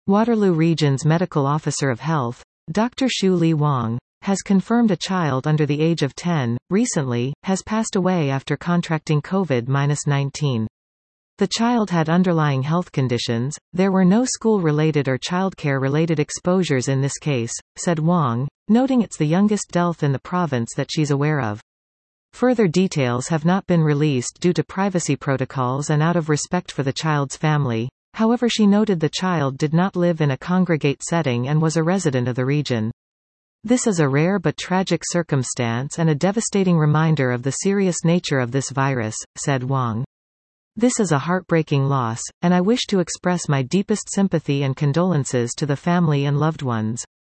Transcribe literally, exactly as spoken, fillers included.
Waterloo Region's Medical Officer of Health, Doctor Shu Li Wang, has confirmed a child under the age of ten, recently, has passed away after contracting COVID nineteen. The child had underlying health conditions. There were no school-related or childcare-related exposures in this case, said Wang, noting it's the youngest death in the province that she's aware of. Further details have not been released due to privacy protocols and out of respect for the child's family. However, she noted the child did not live in a congregate setting and was a resident of the region. This is a rare but tragic circumstance and a devastating reminder of the serious nature of this virus, said Wang. This is a heartbreaking loss, and I wish to express my deepest sympathy and condolences to the family and loved ones.